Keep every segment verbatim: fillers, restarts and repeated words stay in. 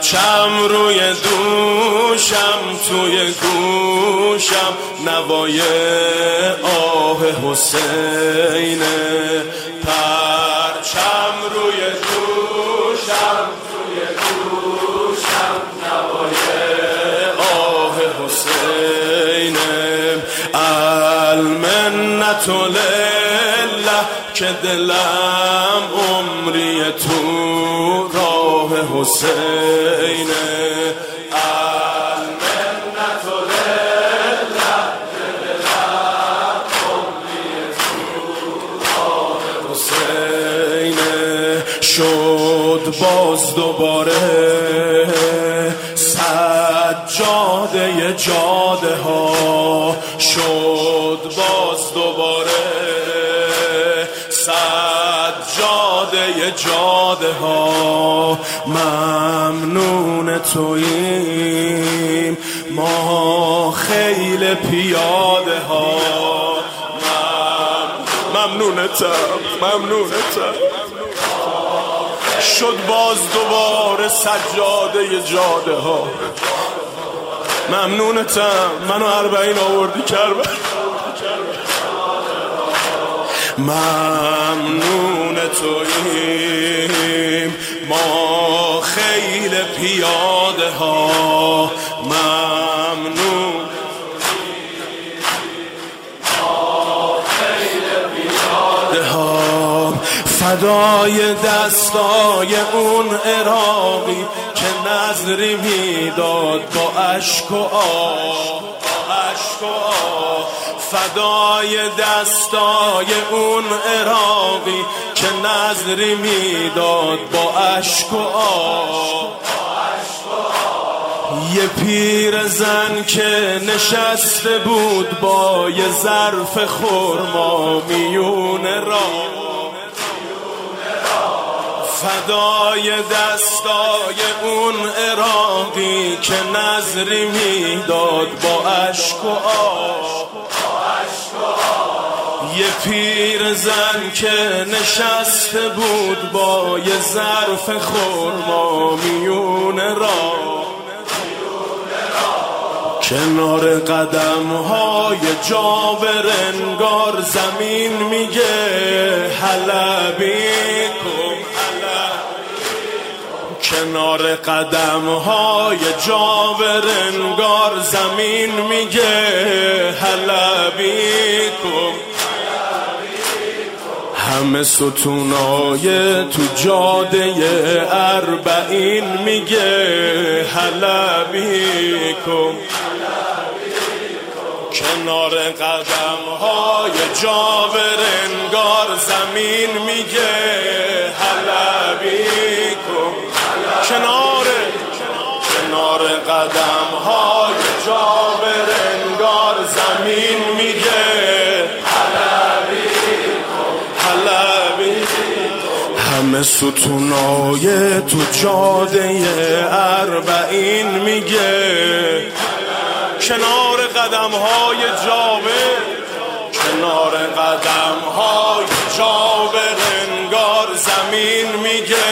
پرچم روی دوشم، توی گوشم نوای آه حسینه. پرچم روی دوشم، توی گوشم نوای آه حسینه. المنت لله که دلم عمری تو راه حسینه. المنت لله که دلم عمری تو راه حسینه. شد باز دوباره سجاده جاده ها، شد باز دوباره سجاده جاده ها. ممنون توییم ما خیل پیاده ها، ممنونتم ممنونتم. شد باز دوباره سجاده جاده ها، ممنونتم. منو اربعین آوردی کربلا، ممنون توییم ما خیل پیاده ها، ممنون ما خیل پیاده ها. فدای دستای اون عراقی که نظری میداد با اشک و آه، اشک و آه. فدای دستای اون عراقی که نظری میداد با اشک و آه. یه پیر زن که نشسته بود با یه ظرف خرما میون راه. فدای دستای اون عراقی که نظری میداد با اشک و آه. یه پیر زن که نشسته بود با یه ظرف خرما میون راه. کنار قدم های جابر انگار زمین میگه حلبی کن. کنار قدم های جابر انگار زمین میگه حلبی کن. همه ستونای تو جاده اربعین میگه حلبی کن. کنار قدم های جابر انگار زمین میگه حلبی کن. کنار کنار قدم های جابر انگار زمین میگه حلبی کن، حلبی کن. همه ستونای تو جاده اربعین میگه کنار قدم های جابر، کنار قدم های جابر انگار زمین میگه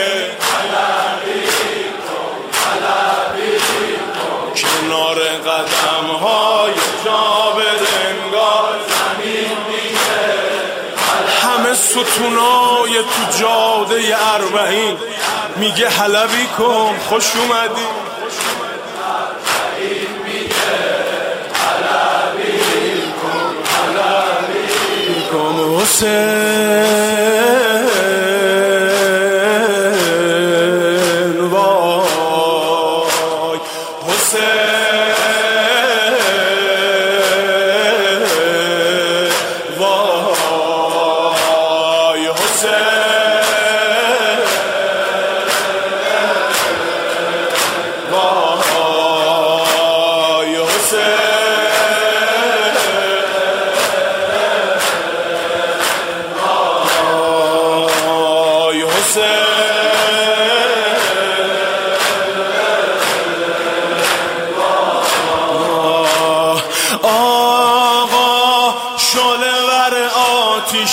کنار قدم های جابر انگار زمین میگه. همه ستونای تو جاده اربعین میگه حلبی کن. خوش اومدی حسین، وای حسین، وای حسین، وای حسین.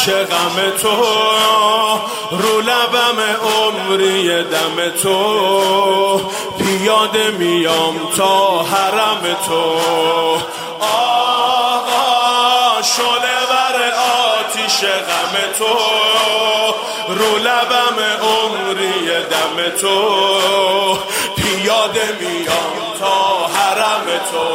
آتیش غم تو، رو لبم عمری دم تو، پیاده میام تا حرم تو. آقا شعله ور آتیش غم تو، رو لبم عمری دم تو، پیاده میام تا حرم تو.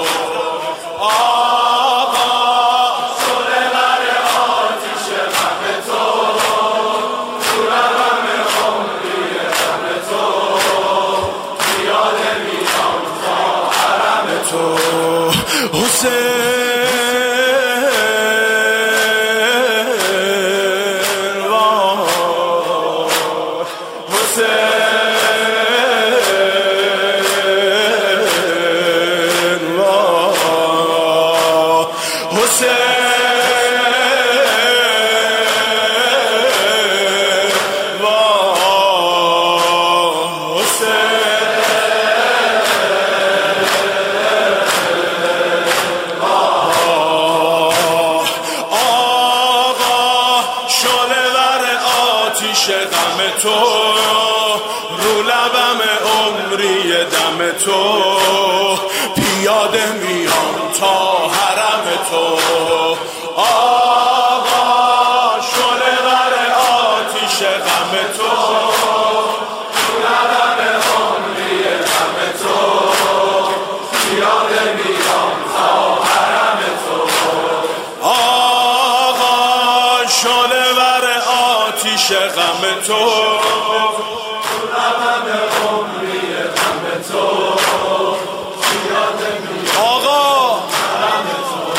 آقا شعله ور آتیش غم تو، رو لبم عمری دم تو، پیاده میام تا حرم تو. حسین غم تو، رو لبم عمری دم تو، پیاده میام تا حرم تو. آقا شعله ور آتیش غم تو، رو لبم عمری دم تو، پیاده میام تا حرم تو. آقا شعله ور آتیش غم تو، رو لبم عمری دم تو، پیاده میام آقا حرم تو.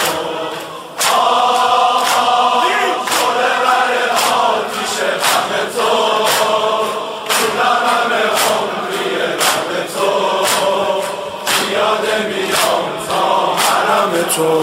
آقا شعله ور آتیش غم تو، رو لبم عمری دم تو، پیاده میام تا حرم تو.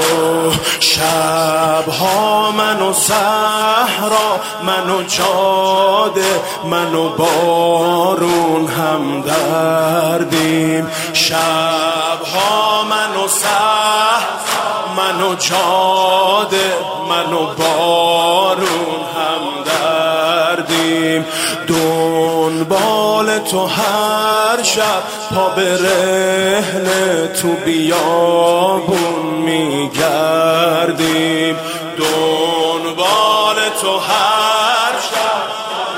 شبها من و صحرا، من و جاده، من و بارون هم دردیم. شبها من و صحرا، من و جاده، من و بارون هم دردیم. دنبال تو هر شب پا برهنه تو بیابون میگردیم. دنبال تو هر شب،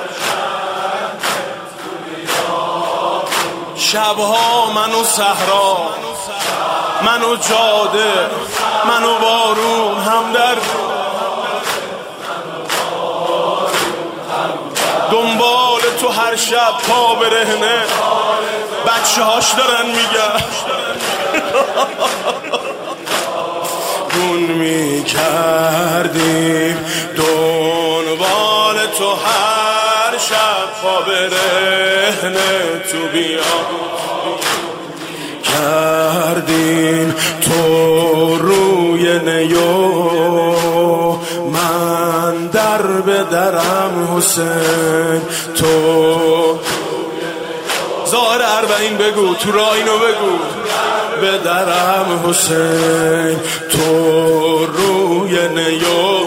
شبها من و صحرا، من و جاده، من و بارون هم در دنبال تو هر شب پا برهنه. بچه هاش دارن میگن گون میکردیم. دنبال تو هر شب پا برهنه تو بیا کردیم. تو روی نیو، من در به درم حسین. تو ظاهر اربعین بگو، تو راه اینو بگو، به درم حسین. تو روی نیو،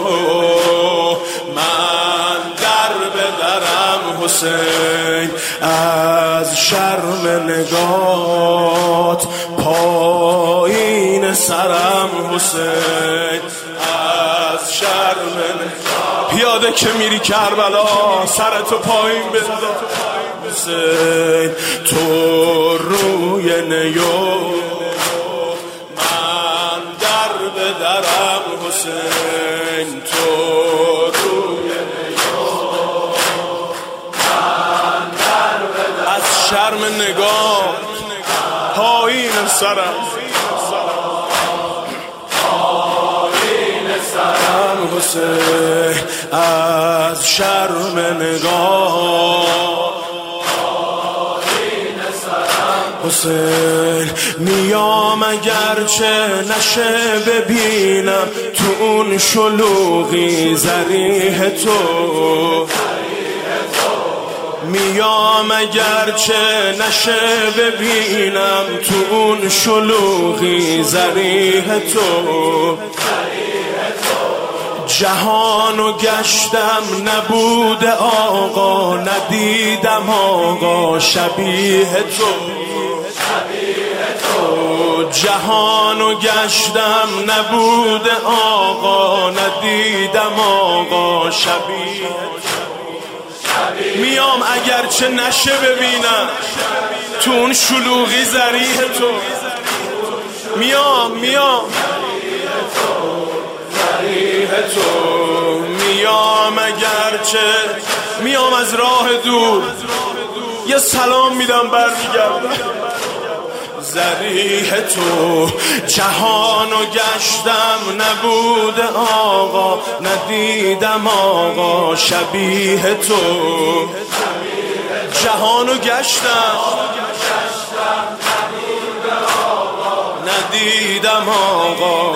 من در به درم حسین. از شرم نگات پایین سرم حسین، از شرم نگات. پیاده که میری کربلا سرتو پایین بذار حسین. تو روی نیو، من در به درم حسین. تو روی نیو، من در به درم. از شرم نگاه پایین سرم، پایین سرم حسین. از شرم نگاه حسین. میام اگرچه نشه ببینم تو اون شلوغی ذریح تو. میام اگرچه نشه ببینم تو اون شلوغی ذریح تو. جهانو گشتم نبود آقا، ندیدم آقا شبیه تو. جهانو گشتم نبود آقا، ندیدم آقا شبیه تو. میام اگرچه نشه ببینم تو اون شلوغی ذریح تو. میام میام ذریح تو. میام اگرچه میام از راه دور یه سلام میدم برمیگردم ذریح تو. جهانو گشتم نبود آقا، ندیدم آقا شبیه تو. جهانو گشتم ندیدم آقا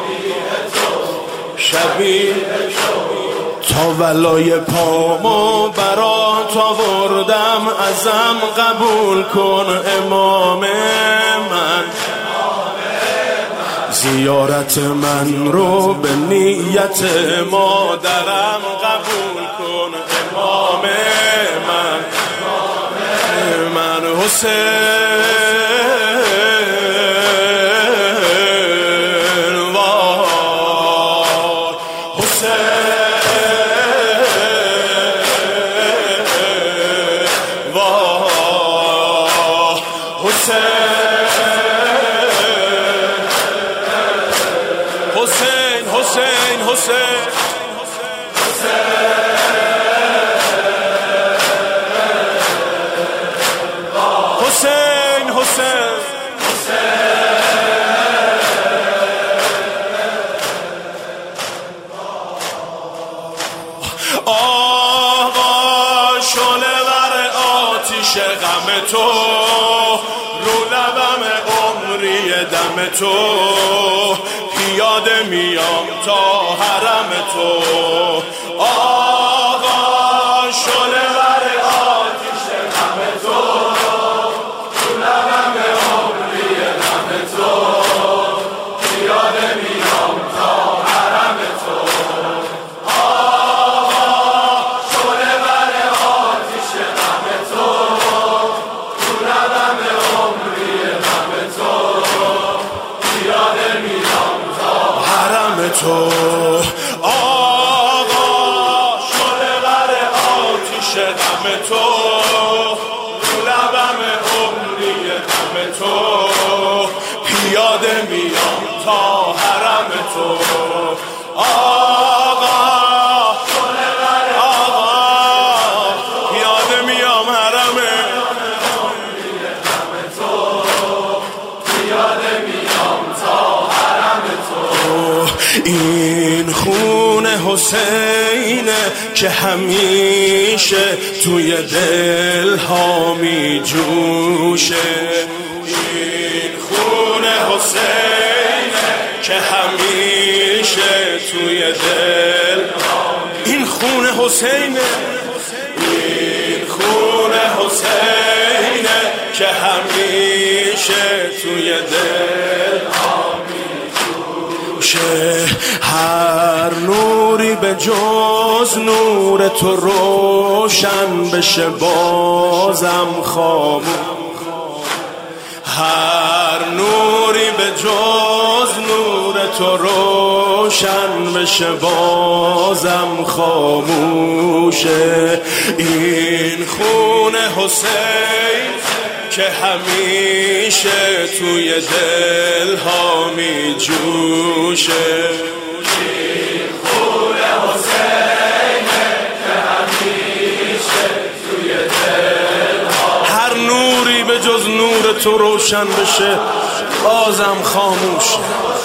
شبیه تا ولای پامو برات آوردم، ازم قبول کن امام من. زیارت من رو به نیت مادرم قبول کن امام من. من حسین حسین حسین حسین حسین حسین آقا شعله ور آتیش غم تو، رو لبم عمری دم تو. پیاده میام تا حرم تو. آقا شعله ور آتیش غم تو، رو لبم عمری دم تو. پیاده میام تا حرم تو. آقا شعله ور آتیش غم تو، رو لبم عمری دم تو. پیاده میام تو. آقا شعله ور آتیش غم تو، رو لبم عمری دم تو. پیاده میام تا حرم تو. آقا آقا پیاده میام حرم تو. پیاده میام تا حرم تو. این خون حسینه که همیشه توی دل ها می جوشه. این خون حسینه که همیشه توی دل. این خون حسینه این خون حسینه که همیشه توی دل هر نوری به جز نور تو روشن بشه بازم خاموش. هر نوری به جز نور تو روشن بشه بازم خاموشه. این خون حسین که همیشه توی دل ها می جوشه. این خون حسین که همیشه توی دل ها. هر نوری به جز نور تو روشن بشه بازم خاموشه.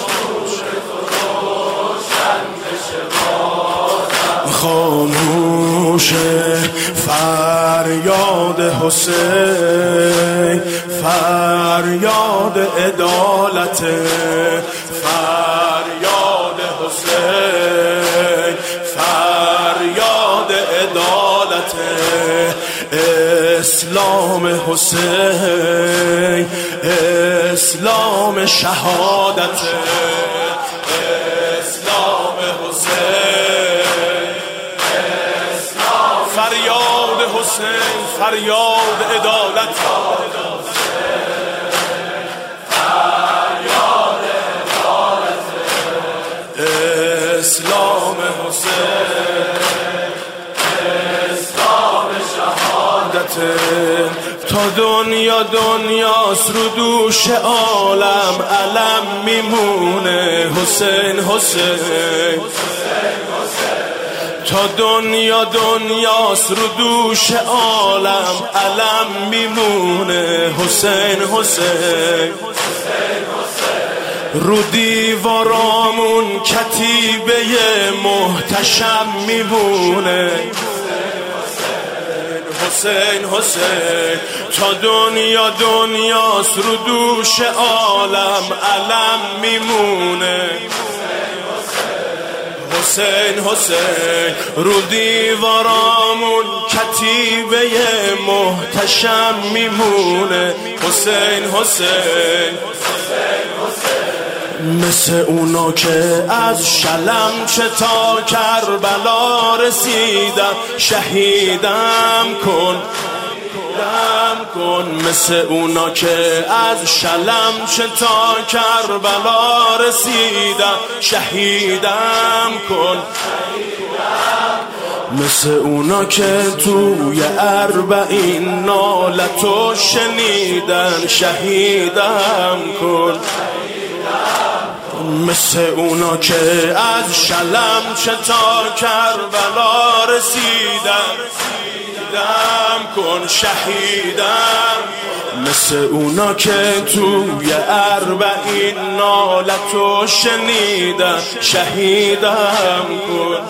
خاموشه فریاد حسین، فریاد عدالت، فریاد حسین، فریاد عدالت. اسلام حسین، اسلام شهادت، اسلام حسین. فریاد حسین، فریاد عدالت، فریاد عدالت اسلام حسین، اسلام شهادت. تا دنیا دنیاست رو دوش عالم علم میمونه حسین حسین. تا دنیا دنیاست رو دوش عالم علم میمونه حسین حسین. رو دیوارامون کتیبه محتشم میمونه حسین حسین. تا دنیا دنیاست رو دوش عالم علم میمونه حسین حسین. رو دیوارامون کتیبه محتشم میمونه حسین حسین. مثل اونا که از شلمچه تا کربلا رسیدم شهیدم کن کن. مثل اونا که از شلمچه تا کربلا رسیدم شهیدم کن. مثل اونا که توی اربعین نالتو شنیدن شهیدم کن. مثل اونا که از شلمچه تا کربلا رسیدم شهیدم کن شهیدم. مثل اونا که توی اربعین نالتو شنیدن شهیدم کن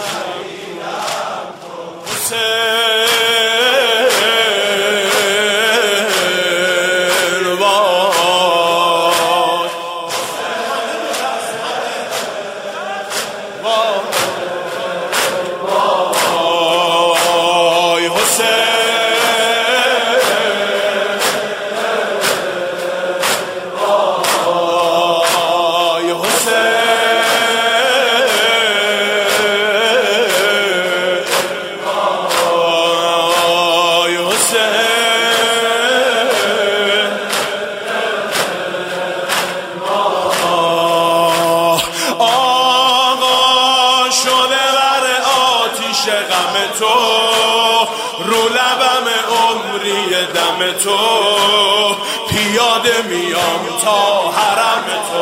غم تو، رو لبم عمری دم تو، پیاده میام تا حرم تو.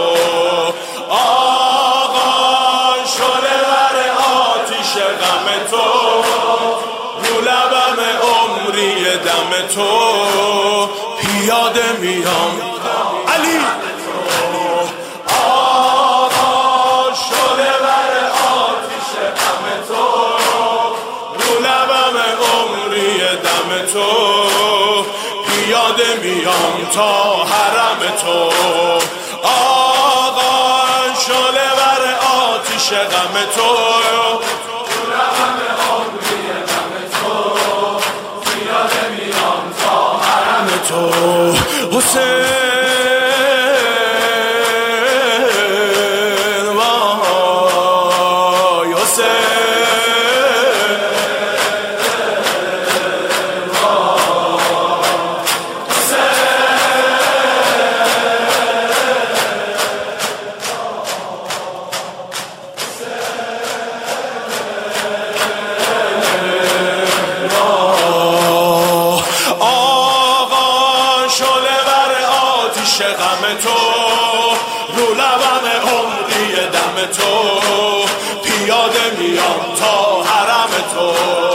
آقا شده بر آتیش غم تو، رو لبم عمری دم تو، پیاده میام علی. تو پیاده میام تا حرم تو. آقا شعله بر آتیش غم تو، لبم عمری غم تو، پیاده میام تا حرم تو. حسین وای حسین غم تو، رو لبم عمری دم تو، پیاده میام تا حرم تو.